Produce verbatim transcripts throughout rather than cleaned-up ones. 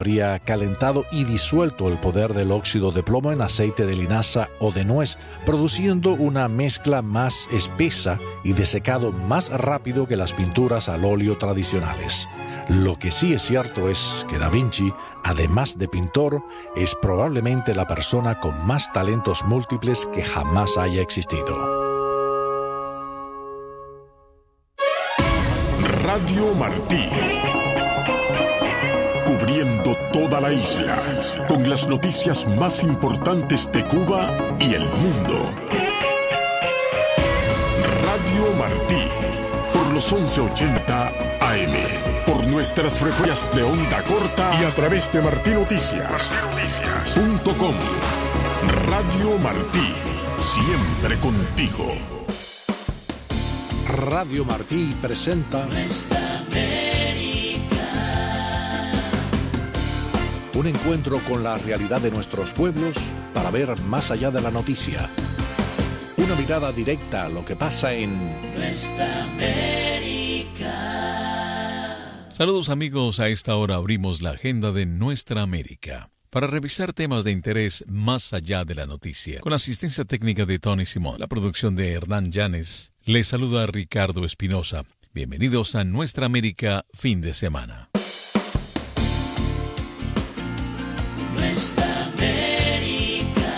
habría calentado y disuelto el poder del óxido de plomo en aceite de linaza o de nuez, produciendo una mezcla más espesa y de secado más rápido que las pinturas al óleo tradicionales. Lo que sí es cierto es que Da Vinci, además de pintor, es probablemente la persona con más talentos múltiples que jamás haya existido. Radio Martí. Cubriendo toda la isla, con las noticias más importantes de Cuba y el mundo. Radio Martí, por los once ochenta A M, por nuestras frecuencias de onda corta y a través de martinoticias punto com. Radio Martí, siempre contigo. Radio Martí presenta Nuestra América. Un encuentro con la realidad de nuestros pueblos para ver más allá de la noticia. Una mirada directa a lo que pasa en Nuestra América. Saludos amigos, a esta hora abrimos la agenda de Nuestra América para revisar temas de interés más allá de la noticia. Con la asistencia técnica de Tony Simón, la producción de Hernán Llanes, les saluda Ricardo Espinosa. Bienvenidos a Nuestra América fin de semana. Nuestra América.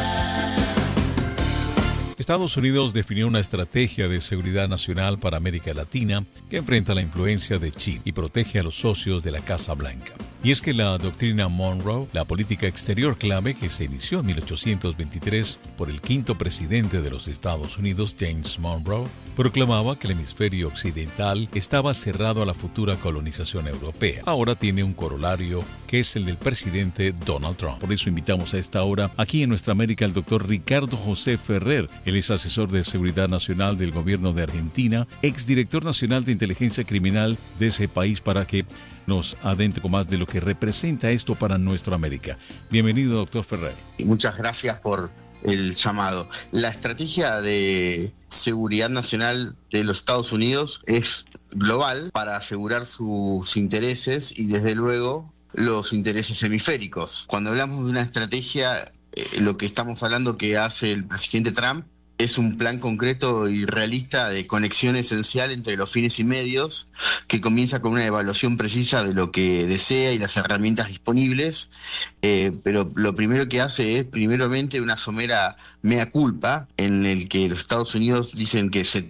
Estados Unidos definió una estrategia de seguridad nacional para América Latina que enfrenta la influencia de China y protege a los socios de la Casa Blanca. Y es que la doctrina Monroe, la política exterior clave que se inició en mil ochocientos veintitrés por el quinto presidente de los Estados Unidos, James Monroe, proclamaba que el hemisferio occidental estaba cerrado a la futura colonización europea. Ahora tiene un corolario que es el del presidente Donald Trump. Por eso invitamos a esta hora, aquí en Nuestra América, al doctor Ricardo José Ferrer. Él es asesor de Seguridad Nacional del gobierno de Argentina, exdirector nacional de inteligencia criminal de ese país, para que nos adentre con más de lo que representa esto para nuestra América. Bienvenido, doctor Ferrer. Muchas gracias por el llamado. La estrategia de seguridad nacional de los Estados Unidos es global para asegurar sus intereses y, desde luego, los intereses hemisféricos. Cuando hablamos de una estrategia, eh, lo que estamos hablando que hace el presidente Trump es un plan concreto y realista de conexión esencial entre los fines y medios, que comienza con una evaluación precisa de lo que desea y las herramientas disponibles, eh, pero lo primero que hace es, primeramente, una somera mea culpa, en el que los Estados Unidos dicen que se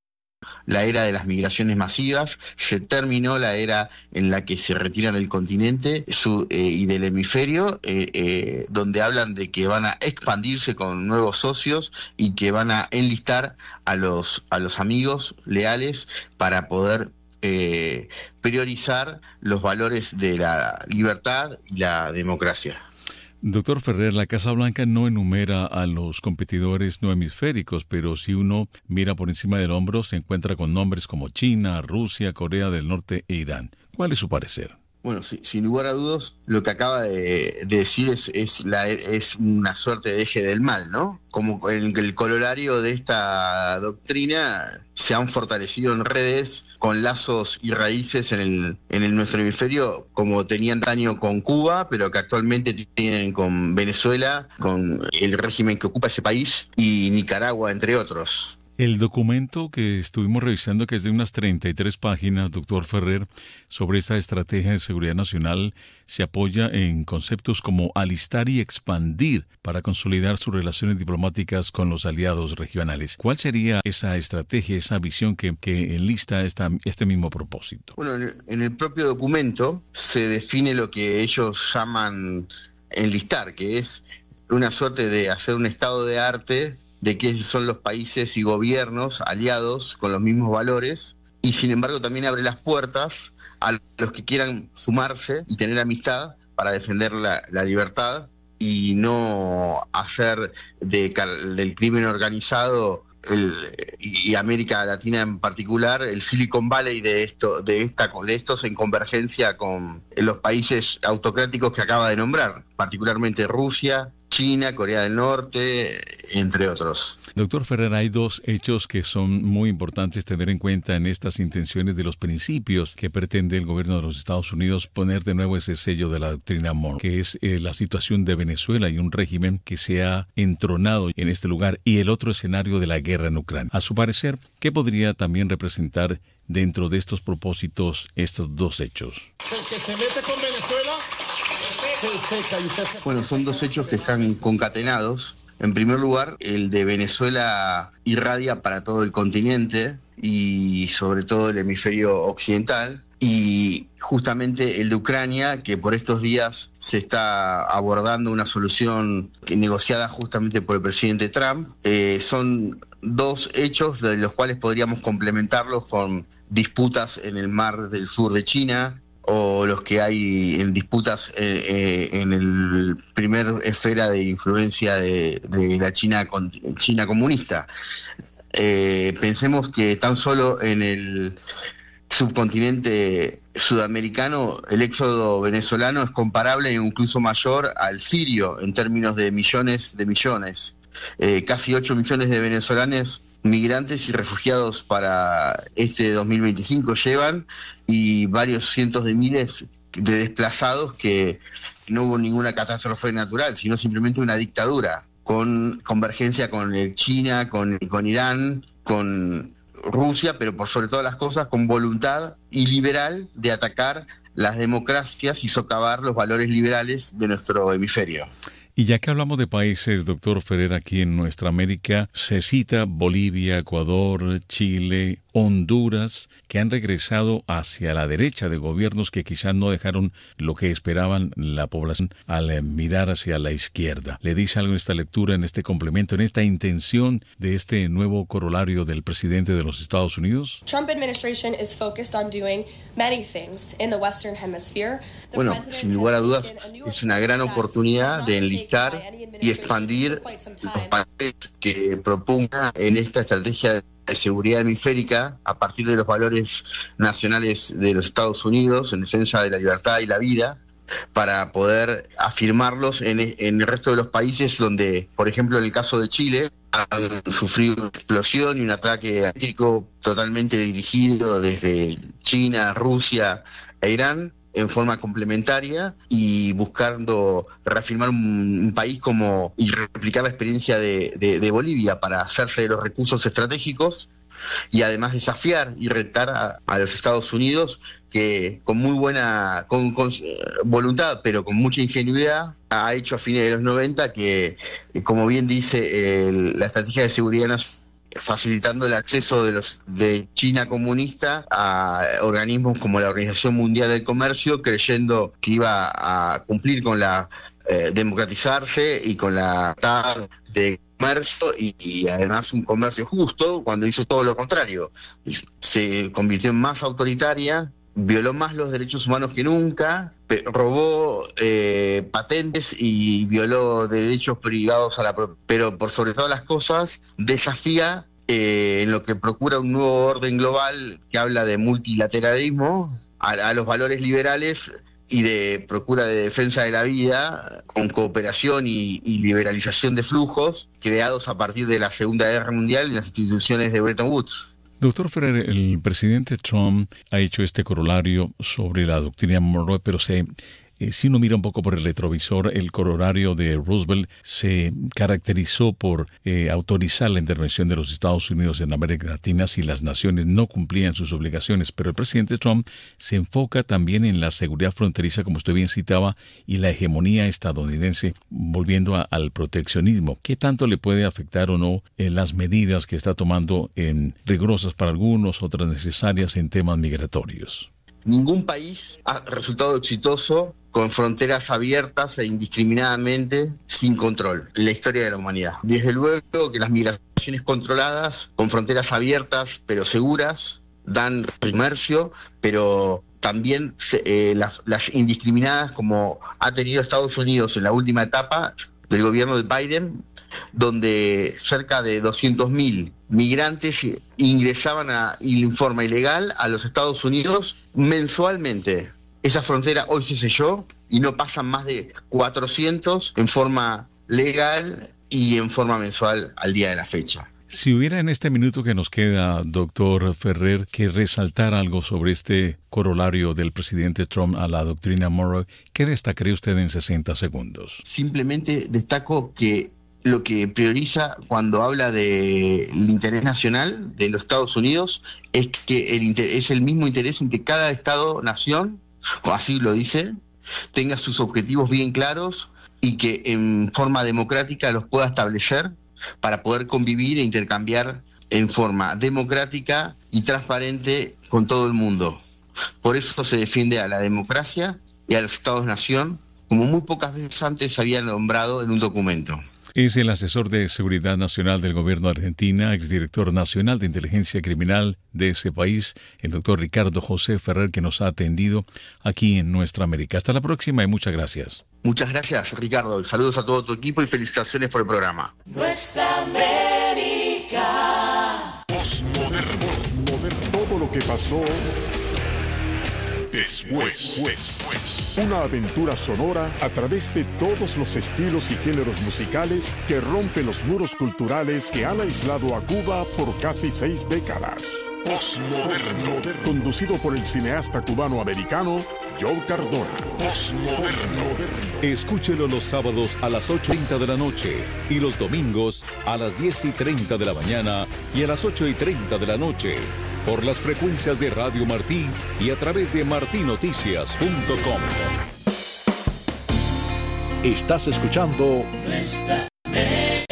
la era de las migraciones masivas, se terminó la era en la que se retiran del continente su, eh, y del hemisferio, eh, eh, donde hablan de que van a expandirse con nuevos socios y que van a enlistar a los, a los amigos leales para poder eh, priorizar los valores de la libertad y la democracia. Doctor Ferrer, la Casa Blanca no enumera a los competidores no hemisféricos, pero si uno mira por encima del hombro, se encuentra con nombres como China, Rusia, Corea del Norte e Irán. ¿Cuál es su parecer? Bueno, sí, sin lugar a dudas, lo que acaba de, de decir es, es, la, es una suerte de eje del mal, ¿no? Como el, el corolario de esta doctrina, se han fortalecido en redes con lazos y raíces en el, en el nuestro hemisferio, como tenían daño con Cuba, pero que actualmente tienen con Venezuela, con el régimen que ocupa ese país, y Nicaragua, entre otros. El documento que estuvimos revisando, que es de unas treinta y tres páginas, doctor Ferrer, sobre esta estrategia de seguridad nacional, se apoya en conceptos como alistar y expandir para consolidar sus relaciones diplomáticas con los aliados regionales. ¿Cuál sería esa estrategia, esa visión que, que enlista esta, este mismo propósito? Bueno, en el, en el propio documento se define lo que ellos llaman enlistar, que es una suerte de hacer un estado de arte de qué son los países y gobiernos aliados con los mismos valores, y sin embargo también abre las puertas a los que quieran sumarse y tener amistad para defender la, la libertad y no hacer de, del crimen organizado el, y América Latina en particular el Silicon Valley de esto de esta de estos en convergencia con los países autocráticos que acaba de nombrar, particularmente Rusia, China, Corea del Norte, entre otros. Doctor Ferrer, hay dos hechos que son muy importantes tener en cuenta en estas intenciones de los principios que pretende el gobierno de los Estados Unidos poner de nuevo ese sello de la doctrina Monroe, que es eh, la situación de Venezuela y un régimen que se ha entronado en este lugar, y el otro escenario de la guerra en Ucrania. A su parecer, ¿qué podría también representar dentro de estos propósitos estos dos hechos? El que se mete con Venezuela se seca y usted se... Bueno, son dos hechos que están concatenados. En primer lugar, el de Venezuela irradia para todo el continente y sobre todo el hemisferio occidental. Y justamente el de Ucrania, que por estos días se está abordando una solución que, negociada justamente por el presidente Trump, eh, son dos hechos de los cuales podríamos complementarlos con disputas en el mar del sur de China, o los que hay en disputas eh, eh, en el primer esfera de influencia de, de la China, China comunista. Eh, pensemos que tan solo en el subcontinente sudamericano el éxodo venezolano es comparable e incluso mayor al sirio en términos de millones de millones. Eh, casi ocho millones de venezolanos migrantes y refugiados para este dos mil veinticinco llevan, y varios cientos de miles de desplazados que no hubo ninguna catástrofe natural, sino simplemente una dictadura, con convergencia con el China, con, con Irán, con Rusia, pero por sobre todas las cosas con voluntad iliberal de atacar las democracias y socavar los valores liberales de nuestro hemisferio. Y ya que hablamos de países, doctor Ferrer, aquí en nuestra América, se cita Bolivia, Ecuador, Chile, Honduras, que han regresado hacia la derecha de gobiernos que quizás no dejaron lo que esperaban la población al mirar hacia la izquierda. ¿Le dice algo en esta lectura, en este complemento, en esta intención de este nuevo corolario del presidente de los Estados Unidos? Trump administration is focused on doing many things in the Western Hemisphere. Bueno, sin lugar a dudas, es una gran oportunidad de enlistar y expandir los países que proponga en esta estrategia de de seguridad hemisférica a partir de los valores nacionales de los Estados Unidos en defensa de la libertad y la vida, para poder afirmarlos en, en el resto de los países donde, por ejemplo, en el caso de Chile, han sufrido una explosión y un ataque eléctrico totalmente dirigido desde China, Rusia e Irán, en forma complementaria, y buscando reafirmar un, un país como y replicar la experiencia de, de, de Bolivia para hacerse de los recursos estratégicos, y además desafiar y retar a, a los Estados Unidos, que con muy buena con, con voluntad, pero con mucha ingenuidad, ha hecho a fines de los noventa que, como bien dice el, la estrategia de seguridad nacional, facilitando el acceso de los de China comunista a organismos como la Organización Mundial del Comercio, creyendo que iba a cumplir con la eh, democratizarse y con la libertad de comercio y, y además un comercio justo, cuando hizo todo lo contrario. Se convirtió en más autoritaria, violó más los derechos humanos que nunca, robó eh, patentes y violó derechos privados a la propiedad. Pero por sobre todas las cosas, desafía eh, en lo que procura un nuevo orden global que habla de multilateralismo a, a los valores liberales y de procura de defensa de la vida, con cooperación y, y liberalización de flujos creados a partir de la Segunda Guerra Mundial y las instituciones de Bretton Woods. Doctor Ferrer, el presidente Trump ha hecho este corolario sobre la doctrina Monroe, pero se, eh, si uno mira un poco por el retrovisor, el corolario de Roosevelt se caracterizó por eh, autorizar la intervención de los Estados Unidos en América Latina si las naciones no cumplían sus obligaciones. Pero el presidente Trump se enfoca también en la seguridad fronteriza, como usted bien citaba, y la hegemonía estadounidense, volviendo a, al proteccionismo. ¿Qué tanto le puede afectar o no en las medidas que está tomando, en rigurosas para algunos, otras necesarias en temas migratorios? Ningún país ha resultado exitoso con fronteras abiertas e indiscriminadamente sin control en la historia de la humanidad. Desde luego que las migraciones controladas, con fronteras abiertas pero seguras, dan comercio, pero también eh, las, las indiscriminadas, como ha tenido Estados Unidos en la última etapa del gobierno de Biden, donde cerca de doscientos mil migrantes ingresaban a, en forma ilegal a los Estados Unidos mensualmente. Esa frontera hoy se selló y no pasan más de cuatrocientos en forma legal y en forma mensual al día de la fecha. Si hubiera en este minuto que nos queda, doctor Ferrer, que resaltar algo sobre este corolario del presidente Trump a la doctrina Monroe, ¿qué destacaría usted en sesenta segundos? Simplemente destaco que lo que prioriza cuando habla del interés nacional de los Estados Unidos es que el inter- es el mismo interés en que cada Estado-nación, o así lo dice, tenga sus objetivos bien claros y que en forma democrática los pueda establecer para poder convivir e intercambiar en forma democrática y transparente con todo el mundo. Por eso se defiende a la democracia y a los Estados-nación, como muy pocas veces antes se había nombrado en un documento. Es el asesor de Seguridad Nacional del Gobierno de Argentina, exdirector nacional de Inteligencia Criminal de ese país, el doctor Ricardo José Ferrer, que nos ha atendido aquí en Nuestra América. Hasta la próxima y muchas gracias. Muchas gracias, Ricardo. Saludos a todo tu equipo y felicitaciones por el programa. Nuestra América. Postmoderno. Postmoderno. Todo lo que pasó después. después. Una aventura sonora a través de todos los estilos y géneros musicales que rompen los muros culturales que han aislado a Cuba por casi seis décadas. Postmoderno. Conducido por el cineasta cubano-americano Joe Cardona. Postmoderno. Escúchelo los sábados a las ocho y treinta de la noche y los domingos a las diez y treinta de la mañana y a las ocho y treinta de la noche por las frecuencias de Radio Martí y a través de martí noticias punto com. Estás escuchando Nuestra América.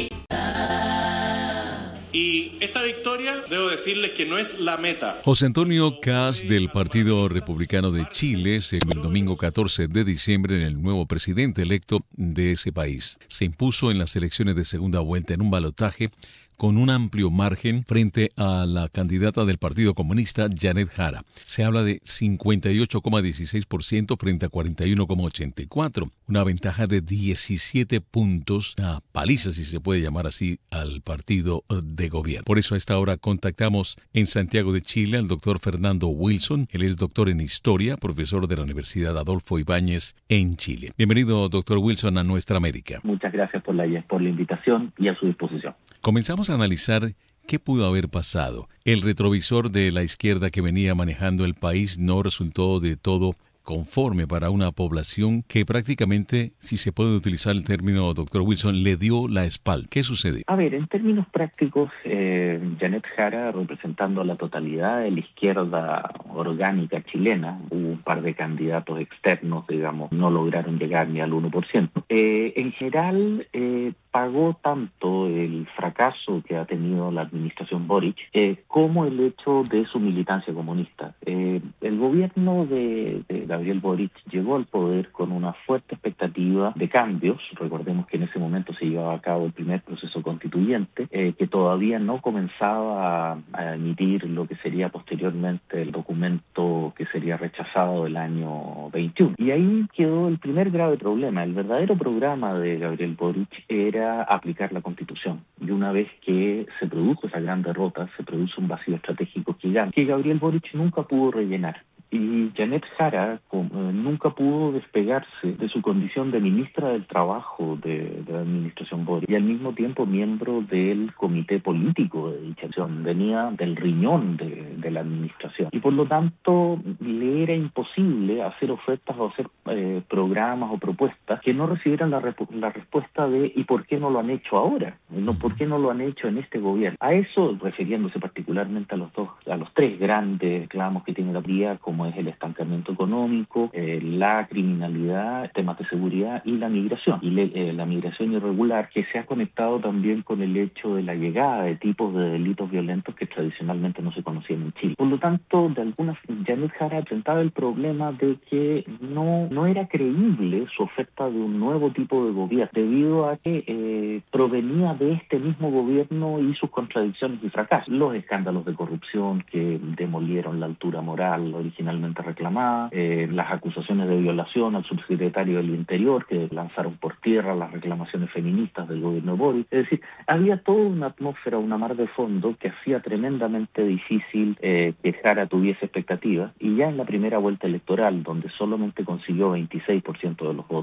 Y esta victoria, debo decirles que no es la meta. José Antonio Caz, del Partido Republicano de Chile, se el domingo catorce de diciembre en el nuevo presidente electo de ese país. Se impuso en las elecciones de segunda vuelta en un balotaje con un amplio margen frente a la candidata del Partido Comunista, Janet Jara. Se habla de cincuenta y ocho coma dieciséis por ciento frente a cuarenta y uno coma ochenta y cuatro por ciento, una ventaja de diecisiete puntos, una paliza, si se puede llamar así, al partido de gobierno. Por eso a esta hora contactamos en Santiago de Chile al doctor Fernando Wilson. Él es doctor en Historia, profesor de la Universidad Adolfo Ibáñez en Chile. Bienvenido, doctor Wilson, a Nuestra América. Muchas gracias por la, por la invitación y a su disposición. Comenzamos a analizar qué pudo haber pasado. El retrovisor de la izquierda que venía manejando el país no resultó de todo conforme para una población que prácticamente, si se puede utilizar el término, doctor Wilson, le dio la espalda. ¿Qué sucede? A ver, en términos prácticos, eh, Janet Jara, representando a la totalidad de la izquierda orgánica chilena, hubo un par de candidatos externos, digamos, no lograron llegar ni al uno por ciento. Eh, en general, eh, pagó tanto el fracaso que ha tenido la administración Boric eh, como el hecho de su militancia comunista. Eh, el gobierno de, de Gabriel Boric llegó al poder con una fuerte expectativa de cambios. Recordemos que en ese momento se llevaba a cabo el primer proceso constituyente, eh, que todavía no comenzaba a, a emitir lo que sería posteriormente el documento que sería rechazado el año veintiuno. Y ahí quedó el primer grave problema. El verdadero programa de Gabriel Boric era aplicar la Constitución. Y una vez que se produjo esa gran derrota, se produce un vacío estratégico gigante que Gabriel Boric nunca pudo rellenar. Y Janet Jara como, eh, nunca pudo despegarse de su condición de ministra del Trabajo de, de la administración Boric y al mismo tiempo miembro del comité político de dicha acción. Venía del riñón de, de la administración y por lo tanto le era imposible hacer ofertas o hacer eh, programas o propuestas que no recibieran la, rep- la respuesta de ¿y por qué no lo han hecho ahora? No, ¿por qué no lo han hecho en este gobierno? A eso, refiriéndose particularmente a los dos, a los tres grandes reclamos que tiene la vía, como es el estancamiento económico, eh, la criminalidad, temas de seguridad y la migración. Y le, eh, la migración irregular, que se ha conectado también con el hecho de la llegada de tipos de delitos violentos que tradicionalmente no se conocían en Chile. Por lo tanto, de alguna Janet Jara enfrentaba el problema de que no, no era creíble su oferta de un nuevo tipo de gobierno, debido a que eh, provenía de este mismo gobierno y sus contradicciones y fracasos. Los escándalos de corrupción que demolieron la altura moral originalmente reclamada, eh, las acusaciones de violación al subsecretario del Interior que lanzaron por tierra las reclamaciones feministas del gobierno de Boric. Es decir, había toda una atmósfera, una mar de fondo que hacía tremendamente difícil eh, que Jara tuviese expectativas, y ya en la primera vuelta electoral, donde solamente consiguió veintiséis por ciento de los votos,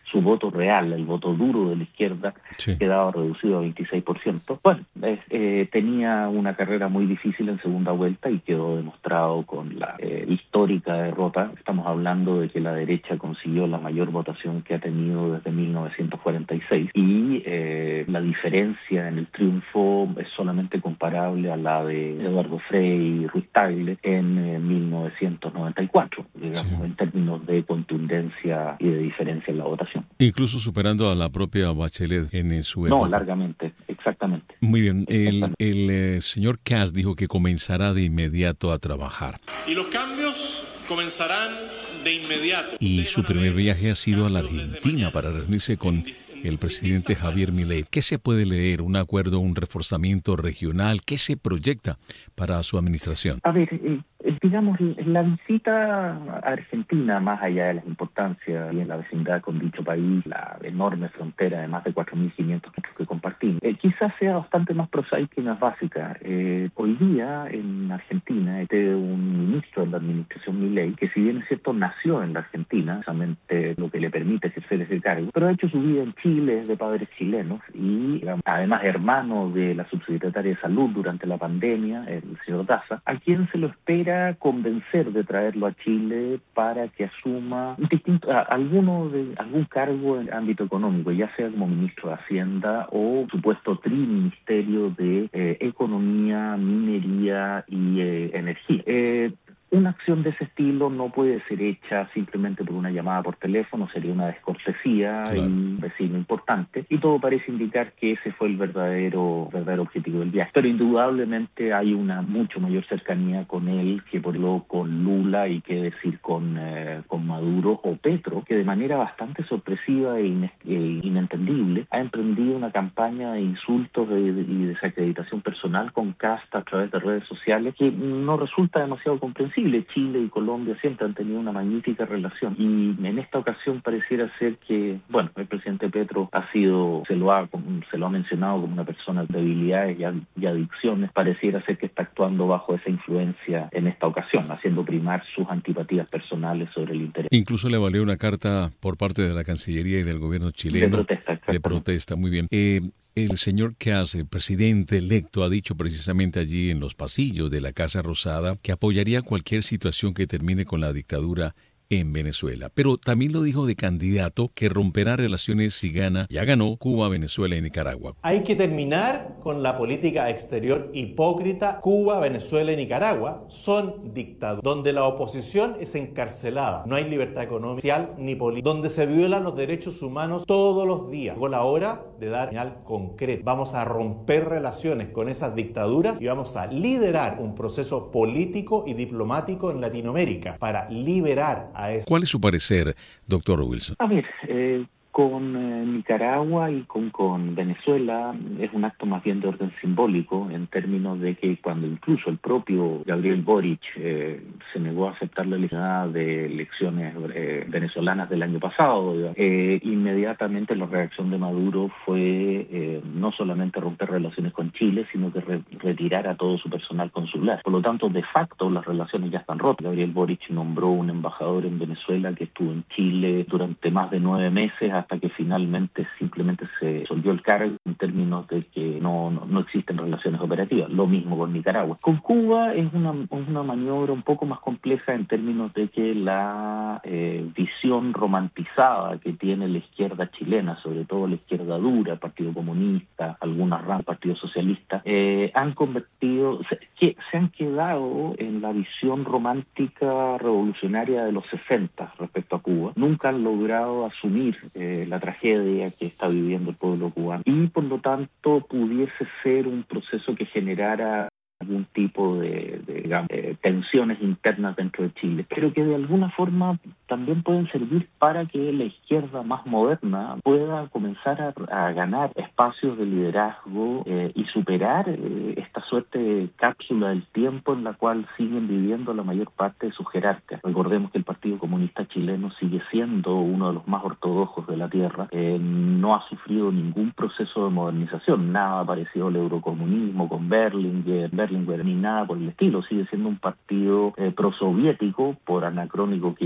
su voto real, el voto duro de la izquierda, sí. quedaba reducido a veintiséis por ciento. Bueno, eh, eh, tenía una carrera muy difícil en segunda vuelta y quedó demostrado con la eh, histórica derrota. Estamos hablando de que la derecha consiguió la mayor votación que ha tenido desde mil novecientos cuarenta y seis y eh, la diferencia en el triunfo es solamente comparable a la de Eduardo Frei y Ruiz Tagle en eh, mil novecientos noventa y cuatro, digamos, sí. en términos de contundencia y de diferencia en la votación. Incluso superando a la propia Bachelet en su época. No, largamente, exactamente. Muy bien, el, el eh, señor Kast dijo que comenzará de inmediato a trabajar. Y los cambios comenzarán de inmediato. Y su primer viaje ha sido a la Argentina para reunirse con el presidente Javier Milei. ¿Qué se puede leer? ¿Un acuerdo, un reforzamiento regional? ¿Qué se proyecta para su administración? A ver, eh, digamos, la visita a Argentina, más allá de las importancias y en la vecindad con dicho país, la enorme frontera de más de cuatro mil quinientos kilómetros que compartimos, eh, quizás sea bastante más prosaica y más básica. Eh, hoy día en Argentina este un ministro de la administración Milei, que si bien es cierto nació en la Argentina, precisamente lo que le permite ejercer ese cargo, pero ha hecho su vida en Chile, es de padres chilenos y digamos, además hermano de la subsecretaria de Salud durante la pandemia, el señor Daza, a quien se lo espera convencer de traerlo a Chile para que asuma distinto, a, alguno de, algún cargo en el ámbito económico, ya sea como ministro de Hacienda o supuesto triministerio de eh, Economía, Minería y eh, Energía. Eh, Una acción de ese estilo no puede ser hecha simplemente por una llamada por teléfono, sería una descortesía claro. y un vecino importante, y todo parece indicar que ese fue el verdadero verdadero objetivo del viaje. Pero indudablemente hay una mucho mayor cercanía con él que por lo con Lula y qué decir con, eh, con Maduro o Petro, que de manera bastante sorpresiva e, in, e inentendible ha emprendido una campaña de insultos de, de, y desacreditación personal con Kast a través de redes sociales que no resulta demasiado comprensible. Chile y Colombia siempre han tenido una magnífica relación y en esta ocasión pareciera ser que, bueno, el presidente Petro ha sido, se lo ha, se lo ha mencionado como una persona de debilidades y adicciones, pareciera ser que está actuando bajo esa influencia en esta ocasión, haciendo primar sus antipatías personales sobre el interés. Incluso le valió una carta por parte de la Cancillería y del gobierno chileno. De protesta, de protesta, muy bien. Eh, El señor Kast, el presidente electo, ha dicho precisamente allí en los pasillos de la Casa Rosada que apoyaría cualquier situación que termine con la dictadura en Venezuela. Pero también lo dijo de candidato que romperá relaciones si gana, ya ganó, Cuba, Venezuela y Nicaragua. Hay que terminar con la política exterior hipócrita. Cuba, Venezuela y Nicaragua son dictaduras, donde la oposición es encarcelada. No hay libertad económica, social ni política, donde se violan los derechos humanos todos los días. Llegó la hora de dar señal concreta. Vamos a romper relaciones con esas dictaduras y vamos a liderar un proceso político y diplomático en Latinoamérica para liberar a ese. ¿Cuál es su parecer, doctor Wilson? A ver, eh, con eh, Nicaragua y con, con Venezuela es un acto más bien de orden simbólico en términos de que cuando incluso el propio Gabriel Boric eh, se negó a aceptar la elección de elecciones eh, venezolanas del año pasado, eh, inmediatamente la reacción de Maduro fue eh, no solamente romper relaciones con Chile, sino que re retirar a todo su personal consular. Por lo tanto, de facto, las relaciones ya están rotas. Gabriel Boric nombró un embajador en Venezuela que estuvo en Chile durante más de nueve meses hasta que finalmente simplemente se disolvió el cargo en términos de que no, no, no existen relaciones operativas. Lo mismo con Nicaragua. Con Cuba es una, una maniobra un poco más compleja en términos de que la eh, visión romantizada que tiene la izquierda chilena, sobre todo la izquierda dura, el Partido Comunista, algunas ramas del Partido Socialista, eh, han convertido, se, que se han quedado en la visión romántica revolucionaria de los sesenta respecto a Cuba. Nunca han logrado asumir eh, la tragedia que está viviendo el pueblo cubano y por lo tanto pudiese ser un proceso que generara algún tipo de, de digamos, eh, tensiones internas dentro de Chile, pero que de alguna forma también pueden servir para que la izquierda más moderna pueda comenzar a, a ganar espacios de liderazgo eh, y superar eh, esta suerte de cápsula del tiempo en la cual siguen viviendo la mayor parte de sus jerarcas. Recordemos que el Partido Comunista Chileno sigue siendo uno de los más ortodoxos de la tierra, eh, no ha sufrido ningún proceso de modernización, nada parecido al eurocomunismo con Berlinguer, ni nada por el estilo, sigue siendo un partido eh, prosoviético, por anacrónico que ello sea,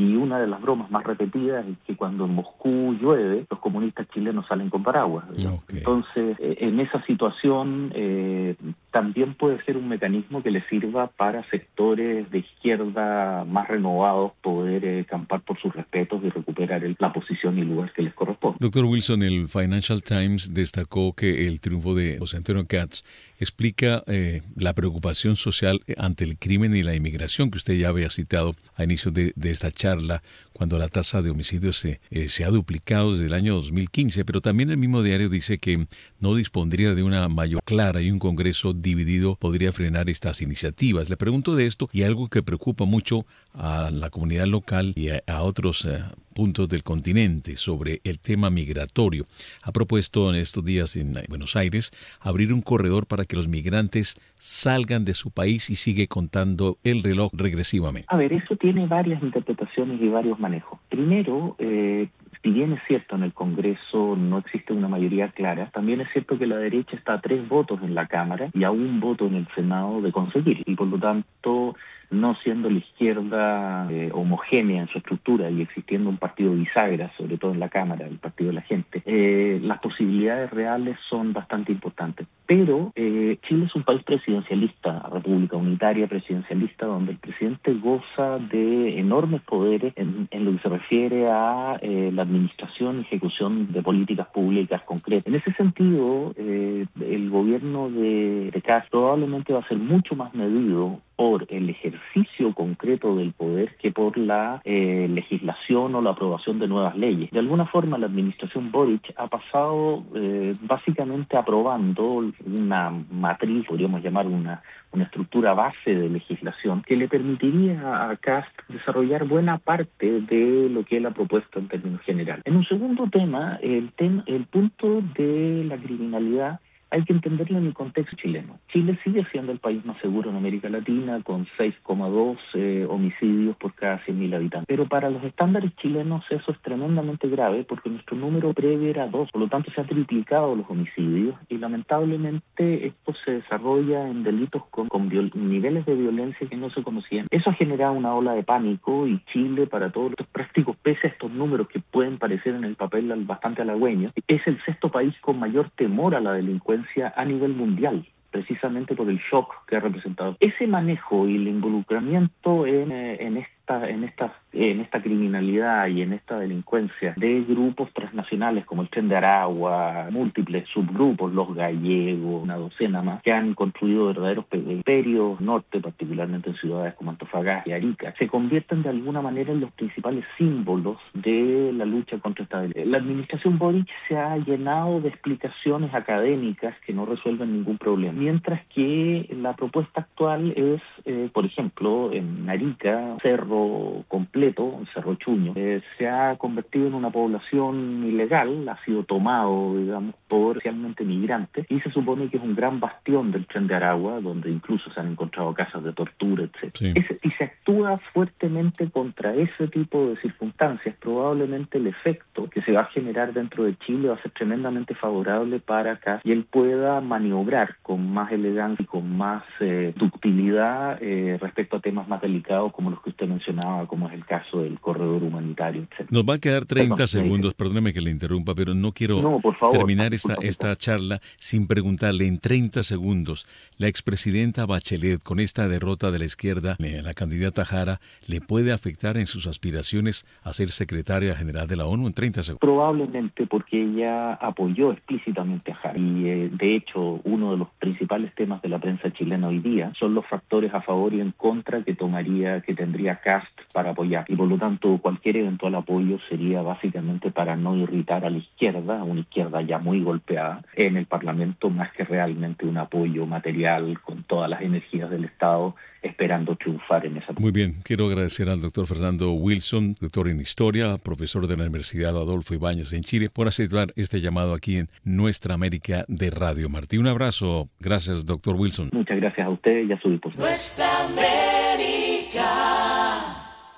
Y una de las bromas más repetidas es que cuando en Moscú llueve, los comunistas chilenos salen con paraguas. Okay. Entonces, eh, en esa situación eh, también puede ser un mecanismo que le sirva para sectores de izquierda más renovados poder eh, campar por sus respetos y recuperar el, la posición y lugar que les corresponde. Doctor Wilson, el Financial Times destacó que el triunfo de José Antonio Kast explica eh, la preocupación social ante el crimen y la inmigración que usted ya había citado a inicio de, de esta charla, cuando la tasa de homicidios se, eh, se ha duplicado desde el año dos mil quince, pero también el mismo diario dice que no dispondría de una mayor clara y un Congreso dividido podría frenar estas iniciativas. Le pregunto de esto y algo que preocupa mucho a la comunidad local y a, a otros eh, puntos del continente sobre el tema migratorio. Ha propuesto en estos días en Buenos Aires abrir un corredor para que los migrantes salgan de su país y sigue contando el reloj regresivamente. A ver, eso tiene varias interpretaciones y varios manejos. Primero, eh, si bien es cierto en el Congreso no existe una mayoría clara, también es cierto que la derecha está a tres votos en la Cámara y a un voto en el Senado de conseguir, y por lo tanto, no siendo la izquierda eh, homogénea en su estructura y existiendo un partido bisagra, sobre todo en la Cámara, el Partido de la Gente, eh, las posibilidades reales son bastante importantes. Pero eh, Chile es un país presidencialista, república unitaria presidencialista, donde el presidente goza de enormes poderes en, en lo que se refiere a eh, la administración y ejecución de políticas públicas concretas. En ese sentido, eh, el gobierno de, de Kast probablemente va a ser mucho más medido por el ejercicio concreto del poder que por la eh, legislación o la aprobación de nuevas leyes. De alguna forma, la administración Boric ha pasado eh, básicamente aprobando una matriz, podríamos llamar una, una estructura base de legislación que le permitiría a Kast desarrollar buena parte de lo que él ha propuesto en términos generales. En un segundo tema, el, tem- el punto de la criminalidad hay que entenderlo en el contexto chileno. Chile sigue siendo el país más seguro en América Latina, con seis coma dos eh, homicidios por cada cien mil habitantes. Pero para los estándares chilenos eso es tremendamente grave, porque nuestro número previo era dos, por lo tanto se han triplicado los homicidios, y lamentablemente esto se desarrolla en delitos con, con viol- niveles de violencia que no se conocían. Eso ha generado una ola de pánico, y Chile, para todos los prácticos, pese a estos números que pueden parecer en el papel bastante halagüeños, es el sexto país con mayor temor a la delincuencia a nivel mundial, precisamente por el shock que ha representado. Ese manejo y el involucramiento en, en esta en esta en esta criminalidad y en esta delincuencia de grupos transnacionales como el Tren de Aragua, múltiples subgrupos, los gallegos, una docena más, que han construido verdaderos imperios norte, particularmente en ciudades como Antofagasta y Arica, se convierten de alguna manera en los principales símbolos de la lucha contra esta delincuencia. La administración Boric se ha llenado de explicaciones académicas que no resuelven ningún problema, mientras que la propuesta actual es, eh, por ejemplo, en Arica, cerro completo, el Cerro Chuño, eh, se ha convertido en una población ilegal, ha sido tomado, digamos, por especialmente migrantes, y se supone que es un gran bastión del Tren de Aragua, donde incluso se han encontrado casas de tortura, etcétera. Sí. Ese, y se actúa fuertemente contra ese tipo de circunstancias. Probablemente el efecto que se va a generar dentro de Chile va a ser tremendamente favorable para acá, y él pueda maniobrar con más elegancia y con más eh, ductilidad eh, respecto a temas más delicados como los que usted mencionaba, como es el caso del corredor humanitario, etcétera. Nos va a quedar treinta Perdón, segundos, perdóneme que le interrumpa, pero no quiero no, por favor, terminar esta, esta charla sin preguntarle en treinta segundos. La expresidenta Bachelet, con esta derrota de la izquierda, la candidata Jara, ¿le puede afectar en sus aspiraciones a ser secretaria general de la ONU en treinta segundos? Probablemente, porque ella apoyó explícitamente a Jara. Y eh, de hecho, uno de los principales temas de la prensa chilena hoy día son los factores a favor y en contra que tomaría, que tendría Kast para apoyar. Y por lo tanto, cualquier eventual apoyo sería básicamente para no irritar a la izquierda, una izquierda ya muy golpeada en el Parlamento, más que realmente un apoyo material con todas las energías del Estado esperando triunfar en esa. Muy bien, quiero agradecer al doctor Fernando Wilson, doctor en Historia, profesor de la Universidad Adolfo Ibáñez en Chile, por aceptar este llamado aquí en Nuestra América de Radio Martí. Un abrazo. Gracias, doctor Wilson. Muchas gracias a usted y a su disposición. Nuestra América.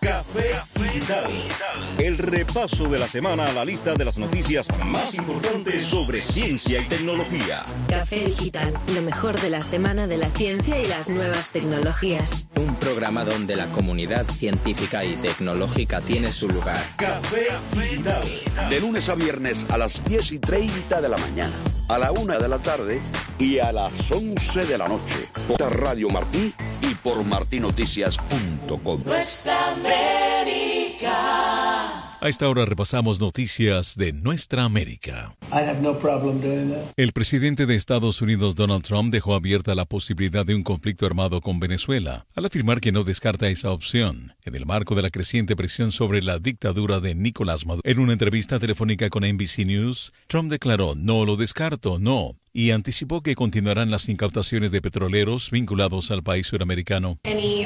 Café Digital. El repaso de la semana a la lista de las noticias más importantes sobre ciencia y tecnología. Café Digital, lo mejor de la semana de la ciencia y las nuevas tecnologías. Un programa donde la comunidad científica y tecnológica tiene su lugar. Café Digital. De lunes a viernes a las diez y treinta de la mañana, a la una de la tarde y a las once de la noche. Por Radio Martí y por martí noticias punto com. Nuestra América. A esta hora repasamos noticias de nuestra América. I have no problem doing that. El presidente de Estados Unidos, Donald Trump, dejó abierta la posibilidad de un conflicto armado con Venezuela, al afirmar que no descarta esa opción, en el marco de la creciente presión sobre la dictadura de Nicolás Maduro. En una entrevista telefónica con N B C News, Trump declaró: "No lo descarto, no", y anticipó que continuarán las incautaciones de petroleros vinculados al país suramericano.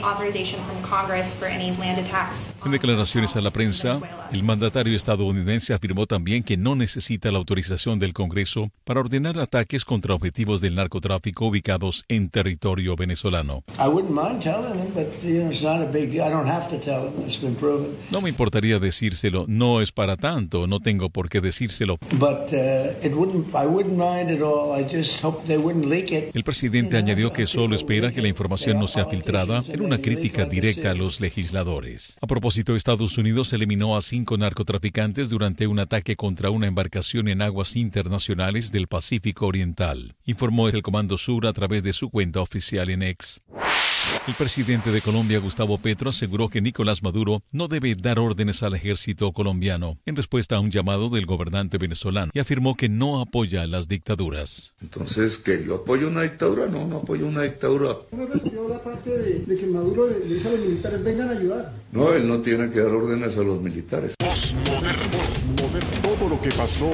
En declaraciones a la prensa, el mandatario estadounidense afirmó también que no necesita la autorización del Congreso para ordenar ataques contra objetivos del narcotráfico ubicados en territorio venezolano. No me importaría decírselo, no es para tanto, no tengo por qué decírselo. But, uh, it wouldn't, I wouldn't mind at all. El presidente añadió que solo espera que la información no sea filtrada en una crítica directa a los legisladores. A propósito, Estados Unidos eliminó a cinco narcotraficantes durante un ataque contra una embarcación en aguas internacionales del Pacífico Oriental, informó el Comando Sur a través de su cuenta oficial en X. El presidente de Colombia, Gustavo Petro, aseguró que Nicolás Maduro no debe dar órdenes al ejército colombiano, en respuesta a un llamado del gobernante venezolano, y afirmó que no apoya las dictaduras. Entonces, ¿que yo apoyo una dictadura? No, no apoyo una dictadura. ¿No recibió la parte de, de que Maduro le dice a los militares, vengan a ayudar? No, él no tiene que dar órdenes a los militares. Postmoderno, postmoderno. Todo lo que pasó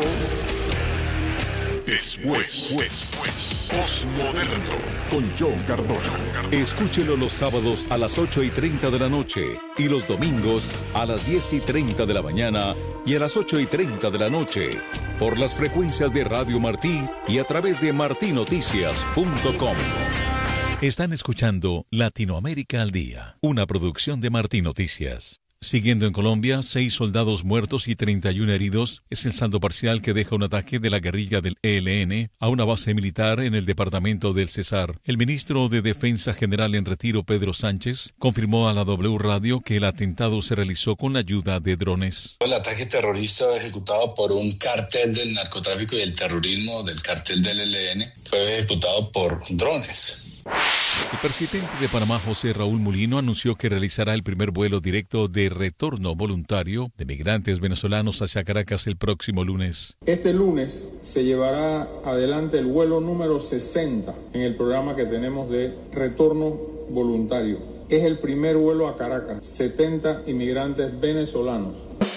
después. después. Postmoderno con John Cardona. Escúchelo los sábados a las ocho y treinta de la noche y los domingos a las diez y treinta de la mañana y a las ocho y treinta de la noche por las frecuencias de Radio Martí y a través de martí noticias punto com. Están escuchando Latinoamérica al Día, una producción de Martí Noticias. Siguiendo en Colombia, seis soldados muertos y treinta y uno heridos es el saldo parcial que deja un ataque de la guerrilla del E L N a una base militar en el departamento del Cesar. El ministro de Defensa General en retiro, Pedro Sánchez, confirmó a la W Radio que el atentado se realizó con la ayuda de drones. El ataque terrorista ejecutado por un cártel del narcotráfico y el terrorismo del cártel del E L N fue ejecutado por drones. El presidente de Panamá, José Raúl Mulino, anunció que realizará el primer vuelo directo de retorno voluntario de migrantes venezolanos hacia Caracas el próximo lunes. Este lunes se llevará adelante el vuelo número sesenta en el programa que tenemos de retorno voluntario. Es el primer vuelo a Caracas, setenta inmigrantes venezolanos.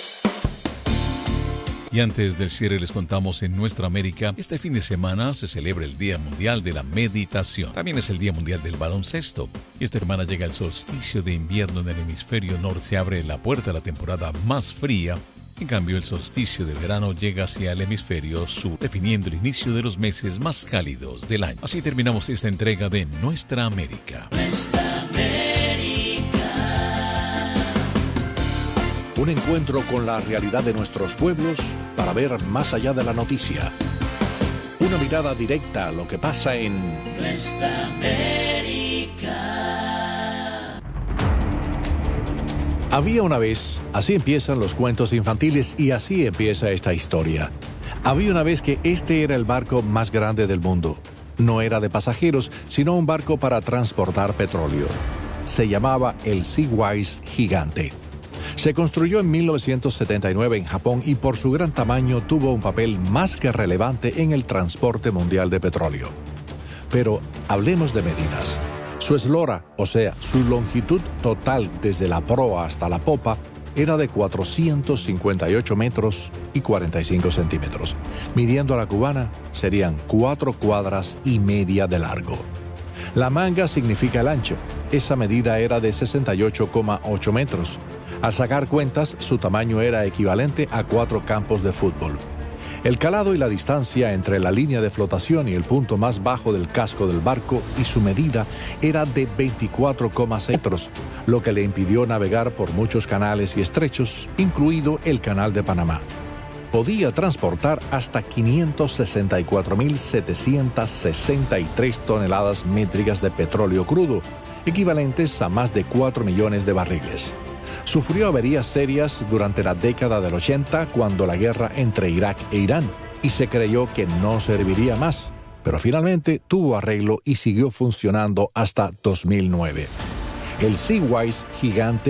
Y antes del cierre les contamos en Nuestra América, este fin de semana se celebra el Día Mundial de la Meditación. También es el Día Mundial del Baloncesto. Y esta semana llega el solsticio de invierno en el hemisferio norte. Se abre la puerta a la temporada más fría. En cambio, el solsticio de verano llega hacia el hemisferio sur, definiendo el inicio de los meses más cálidos del año. Así terminamos esta entrega de Nuestra América. Nuestra América. Un encuentro con la realidad de nuestros pueblos para ver más allá de la noticia. Una mirada directa a lo que pasa en Nuestra América. Había una vez, así empiezan los cuentos infantiles y así empieza esta historia. Había una vez que este era el barco más grande del mundo. No era de pasajeros, sino un barco para transportar petróleo. Se llamaba el Seawise Gigante. Se construyó en mil novecientos setenta y nueve en Japón y por su gran tamaño tuvo un papel más que relevante en el transporte mundial de petróleo. Pero hablemos de medidas. Su eslora, o sea, su longitud total desde la proa hasta la popa, era de cuatrocientos cincuenta y ocho metros y cuarenta y cinco centímetros. Midiendo a la cubana, serían cuatro cuadras y media de largo. La manga significa el ancho. Esa medida era de sesenta y ocho coma ocho metros. Al sacar cuentas, su tamaño era equivalente a cuatro campos de fútbol. El calado y la distancia entre la línea de flotación y el punto más bajo del casco del barco y su medida era de veinticuatro coma seis metros, lo que le impidió navegar por muchos canales y estrechos, incluido el Canal de Panamá. Podía transportar hasta quinientas sesenta y cuatro mil setecientas sesenta y tres toneladas métricas de petróleo crudo, equivalentes a más de cuatro millones de barriles. Sufrió averías serias durante la década del ochenta cuando la guerra entre Irak e Irán y se creyó que no serviría más, pero finalmente tuvo arreglo y siguió funcionando hasta dos mil nueve. El Seawise gigante